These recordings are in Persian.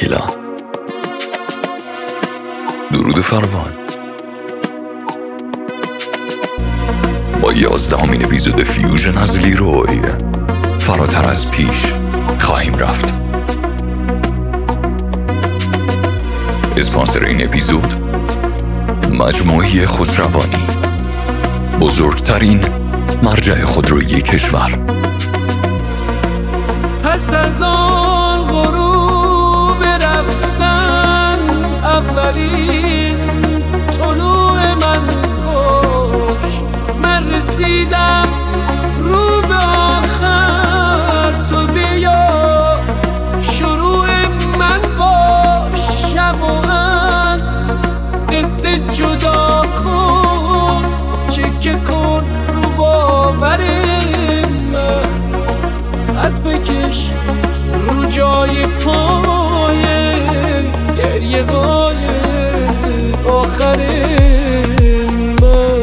تکیلا. درود فراوان. با 11مین اپیزود فیوژن از لیروی فراتر از پیش خواهیم رفت. اسپانسر این اپیزود مجموعه خسروانی، بزرگترین مرجع خودرویی کشور. پس از آن غروب رفتن اولین طلوع من باش، من رسیدم رو به آخر، تو بیا شروع من باش، شب و از قصه جدا کن، چکه کن رو باور من، خط بکش رو جای پای گریه های آخر من.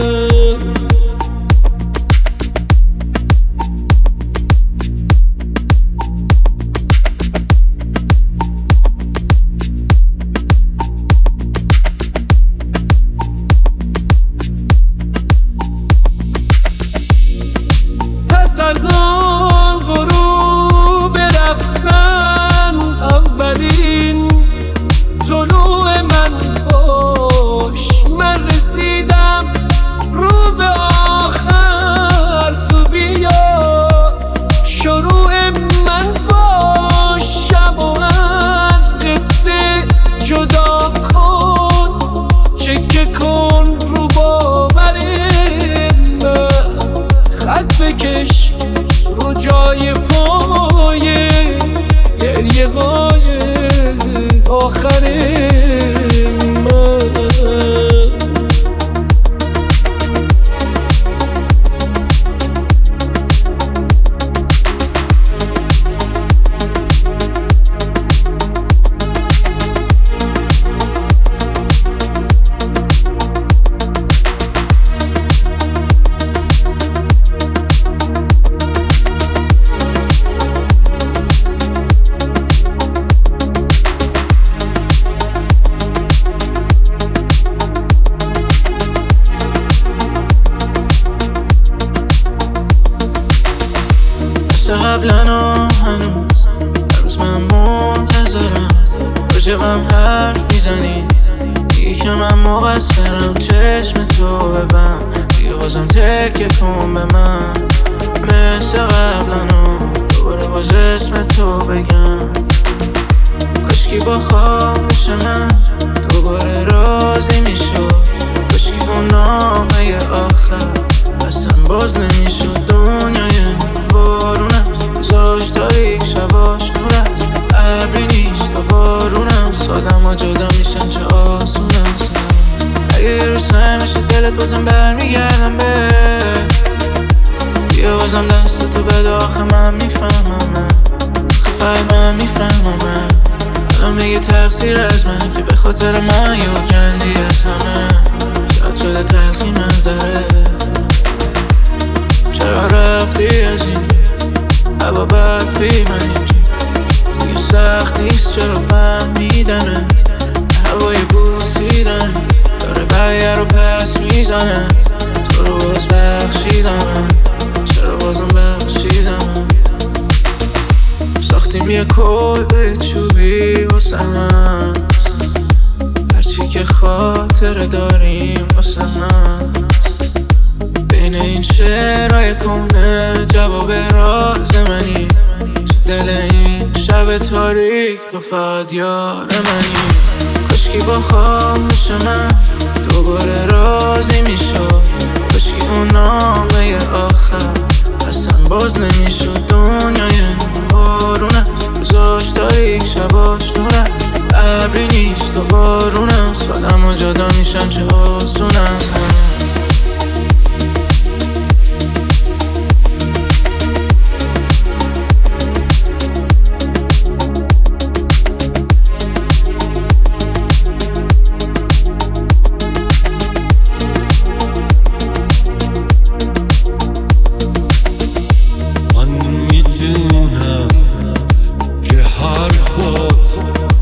پس از آن غروب رفتن اولین طلوع من باش، من رسیدم رو به آخر، تو بیا شروع من باش، شب و از قصه جدا کن، چکه کن رو باور من، خط بکش رو جای پای گریه های آخر من. قبلا هنوز هر روز من منتظرم، راجبم حرف میزنی، میگی که من مقصرم، چشم تو ببن دیگه بازم تکیه کن به من، مثل قبلا دوباره باز اسم تو بگم، کاشکی با خواهش من دوباره راضی میشد، کاشکی اون نامه آخر اصلا باز نمیشد، دنیای بارون است گذاشت تاریک، شباش نور است ابری نیست تا بارون است، آدم ها جدا میشن چه آسون است، اگه یه روز سعی میشه دلت بازم برمیگردم به بیا بازم دستتو بده، آخه من میفهمم، آخه فقط من میفهمم، الان میگه تقصیر از من که به خاطر من یه کندی از همه، شاید شده تلخی منظره، چرا رفتی از این هوا برفی من اینجا، دیگه سخت نیست چرا فهمیدنت، هوای بوسیدن داره برگه رو پس میزنه، تو رو باز بخشیدم، چرا بازم بخشیدم، ساختیم یه کلبه چوبی واسه من، هرچی که خاطره داریم واسه من، بین این شعرهای کنه جواب راز منی، تو دل این شب تاریک تو فقط یار منی، کاشکی با خواهش من دوباره راضی میشد، کاشکی اون نامه آخر اصلا باز نمیشد، دنیای بارون است گذاشت تاریک، شباش نور است ابری نیست و بارون است، آدم ها جدا میشن چه آسون است. من میدونم که حرفات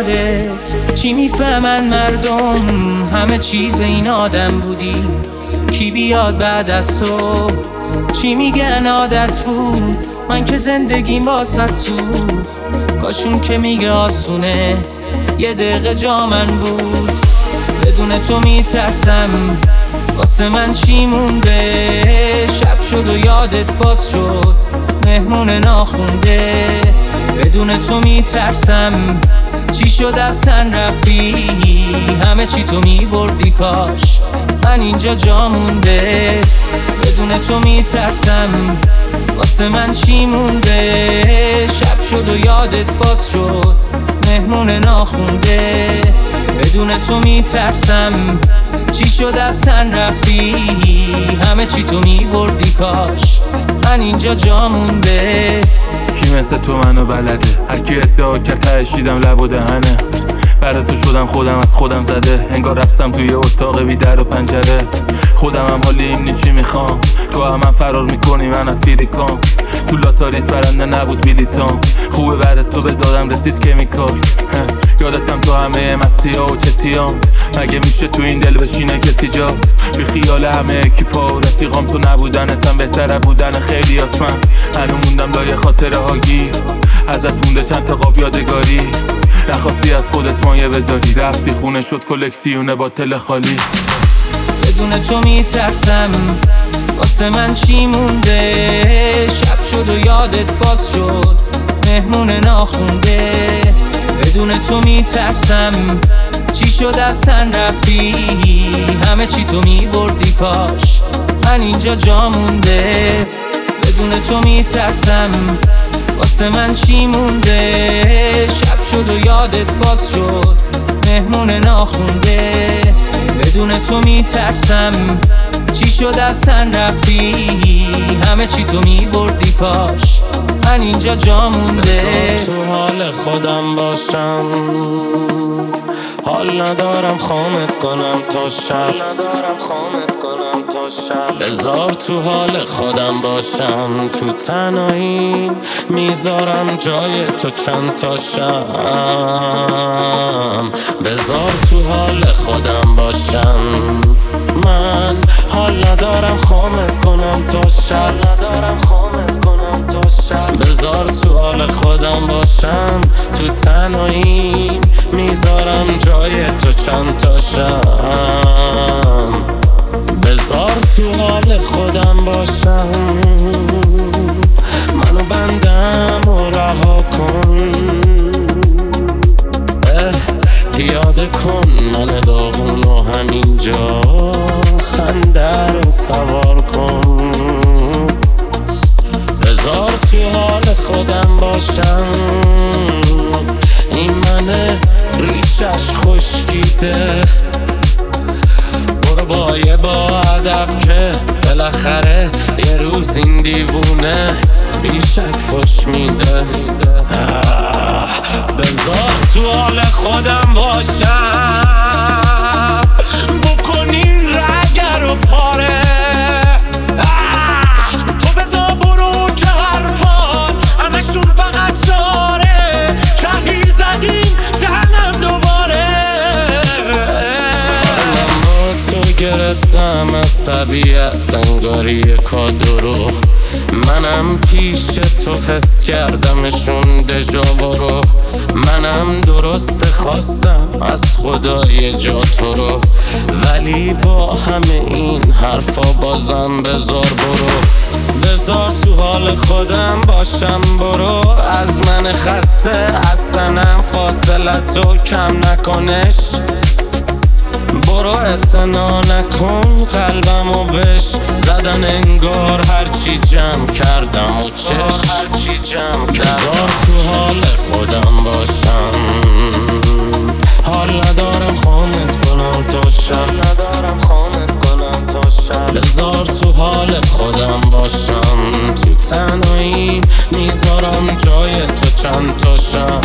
یادت چی میفهمن مردم همه چیز این آدم بودی کی بیاد بعد از تو چی میگن عادت بود من که زندگیم واسط سوخت کاشون که میگه آسونه یه دقیقه جا من بود بدون تو میترسم واسه من چی مونده شب شد و یادت باز شد مهمون ناخونده بدون تو میترسم چی شد از تن رفتی همه چی تو میبردی کاش من اینجا جا مونده بدون تو میترسم واسه من چی مونده شب شد و یادت باز شد مهمون ناخونده بدون تو میترسم چی شد از تن رفتی همه چی تو میبردی کاش من اینجا جا مونده کی مثل تو منو بلده هر کی ادعا کرد تهشیدم لب و دهنه برای تو شدم خودم از خودم زده انگار رفتم توی اتاق بی در و پنجره خودم هم حالی اینی چی میخوام تو هم فرار میکنی من از فیلیکام تو لاتاریت برنده نبود بیلیتام خوبه بعد تو به دادم رسید کمیکال یادتم تو همه مستی ها و چتیام مگه میشه تو این دل بشینه کسی جاست بی خیال همه اکیپا و رفیقام تو نبودنتم بهتره بودن خیلی آسمن هنو موندم لای خاطره ها گیر ازت مونده چند تا قاب یادگاری نخواستی از خودت مایه بذاری رفتی خونه شد کلکسیونه با تل خالی بدون تو میترسم واسه من چی مونده شب شد و یادت باز شد مهمون ناخونده بدون تو میترسم چی شد از تن رفتی همه چی تو میبردی کاش من اینجا جا مونده بدون تو میترسم واسه من چی مونده شب شد و یادت باز شد مهمون ناخونده بدون تو میترسم چی شد از تن رفتی همه چی تو میبردی کاش من اینجا جا مونده تو حال خودم باشم حال ندارم خامت کنم تا شب بذار تو حال خودم باشم تو تنهایی میذارم جای تو چند تا شم بذار تو حال خودم باشم من حال ندارم خامت کنم تا شب بذار تو حال خودم باشم تو تنهایی میذارم جای تو چند تا شم بذار تو حال خودم باشم منو بندم و رها کن پیاده کن من داغون و همینجا خنده رو سوار کن بذار تو حال خودم باشم این منه ریشش خشکیده برو با ادب که بالاخره یه روز این دیوونه بیشک فش میده بذار تو حال خودم باشم بکنین رگر و پاره تو بذار برو که حرفات همشون فقط چاره تغییر زدیم تنم دوباره من با تو گرفتم از طبیعت انگاری کادو رو منم پیش تو حس کردمشون دژاوا رو منم درست خواستم از خدای جا تو رو ولی با همه این حرفا بازم بذار برو بذار تو حال خودم باشم برو از من خسته از سنم فاصلتو کم نکنش برو اعتنا نکن قلبمو بش زدن انگار هرچی جمع کردم و بذار تو حال خودم باشم حال ندارم خامت کنم تا شب بذار تو حال خودم باشم تو تنهایی میذارم جای تو چند تا شم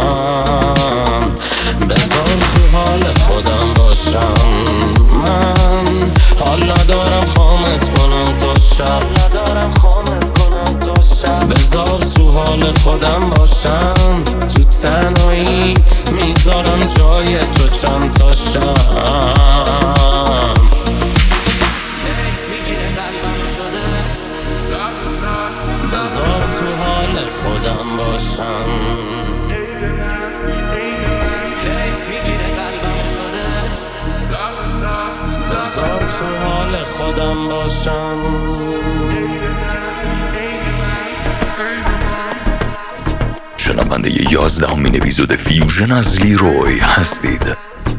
بذار تو حال خودم باشم من حال ندارم خامت کنم تا شب بذار تو حال خودم باشم. تو تنهایی میذارم جای تو چند تا شم. بذار تو حال خودم باشم. بذار تو حال خودم باشم. شنونده 11مین اپیزود فیوژن از لیروی هستید.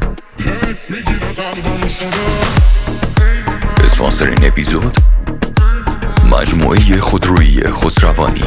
اسپانسر این اپیزود مجموعه خودرویی خسروانی.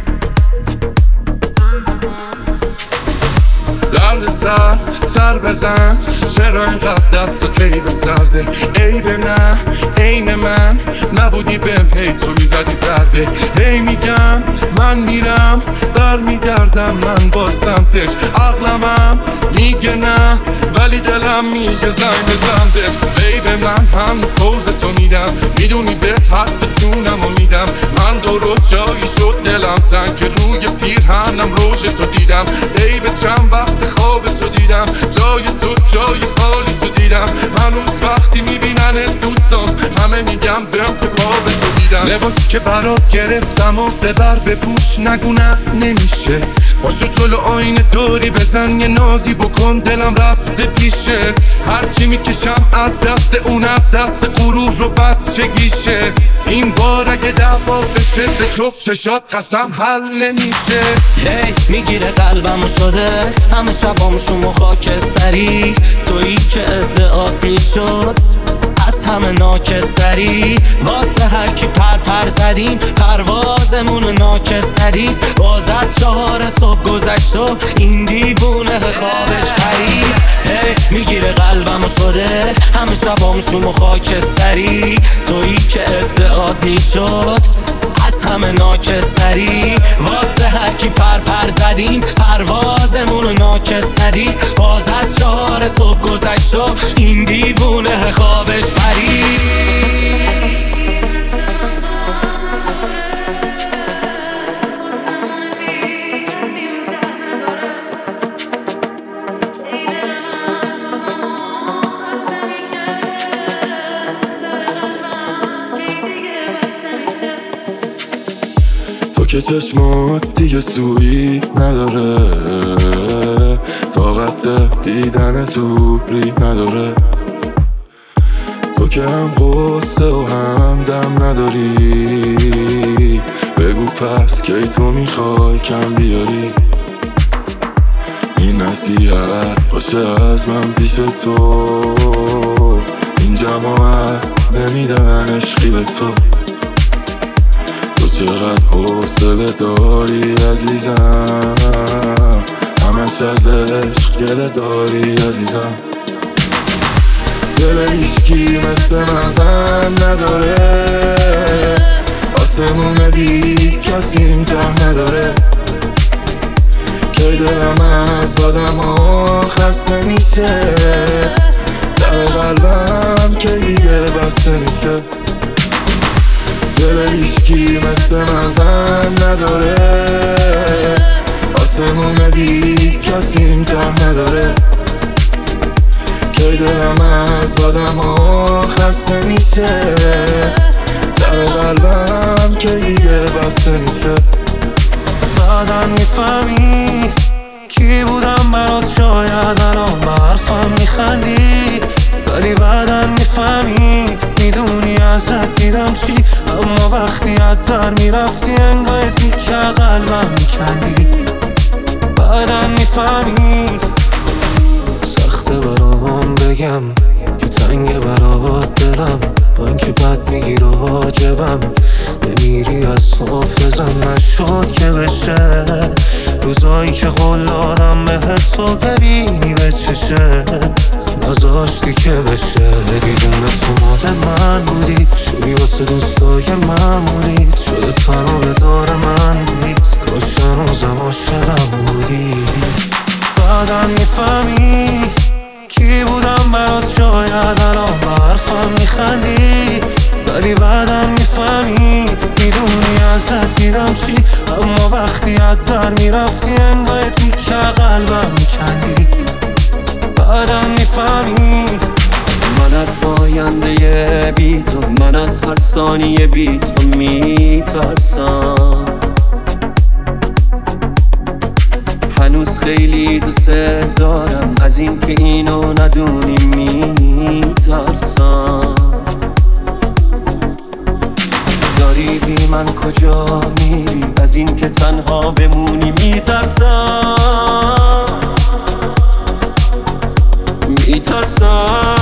لرد سر بزن، چرا اینقدر دست کی به سرده؟ عیب نه عین من نبودی بهم، هی تو میزدی ضربه. هی میگم من میرم برمیگردم من با سمتش. عقلمم میگه نه ولی دلم میگه زنگ بزندش. عیب من هم پوز تو میدم، میدونی بهت حق جونم و میدم. من درست جایی شد دلم تنگ که روی پیرهنم روش تو دیدم. عیب چند وقت خواب تو دیدم، جای تو جای خالی تو دیدم. هنوز وقتی میبینن دوستان همه میگم برم که پا به تو دیدم. لباسی که برات گرفتم و ببر به پوش نگونه نمیشه. باشو جلو آینه دوری بزن یه نازی بکن دلم رفته پیشت. هرچی میکشم از دست اون از دست غرور و بچگیشه. این بار اگه دعوا بشه به جفت چشات قسم حل نمیشه. میگیره قلبمو شده همه شبامشون خاکستری. تویی که ادعات میشد از همه ناکستری. واسه هر کی پر زدیم پروازمون ناکستری. باز از 4 صبح گذشت و این دیوونه خوابش پری. میگیره قلبمو شده همه شبامشون خاکستری. تویی که ادعات میشد از همه ناکستری. واسه هر کی پر زدیم پروازمون ناکستری. باز از 4 صبح گذشت و این دیوونه خوابش پری. تو که چشمات دیگه سویی نداره، طاقت دیدن دوری نداره. تو که هم قصه و هم دم نداری. بگو پس کی تو میخوای کم بیاری. این نصیحت باشه از من پیش تو. این جماعت نمیدن عشقی به تو. تو چقدر حوصله داری عزیزم، همش از عشق گله داری عزیزم. دل هیچکی مثل من غم نداره، آسمون بی کسی این ته نداره. که دلم از آدم ها خسته میشه، در قلبم که دیگه بسته میشه. دل هیچکی مثل من غم نداره، آسمون بی کسی این ته نداره. که دلم از آدم ها خسته میشه، در قلبم که دیگه بسته میشه. بعدم میفهمی کی بودم برات، شاید الان به حرفم میخندی. ولی بعدم میفهمی میدونی ازت دیدم چی. اما وقتی از در میرفتی انگار تیکه قلبم میکندی. بعدم میفهمی سخته برام بگم که تنگ برات دلم، با اینکه بد میگیره حاجبم. نمیری از حافظم نشد که بشه. روزایی که قول دادم بهت تو ببینی به چشه، نذاشتی که بشه. دیدونه تو مال من بودی، شدی واسه دوستای معمولی. شده تنها به دار من بودی، کاش هنوزم عاشقم بودی. بعدم میفهمی کی بودم برات، شاید الان به حرفم میخندی. ولی بعدم میفهمی میدونی ازت دیدم چی. اما وقتی باید در میرفتی انگاه تیکه قلبم میکندی بعدم میفهمی من از آینده بی تو، من از هر ثانیه بی تو میترسم. هنوز خیلی دوست دارم از این که اینو ندونی میترسم. داری بی من کجا میری از این که تنها بمونی میترسم.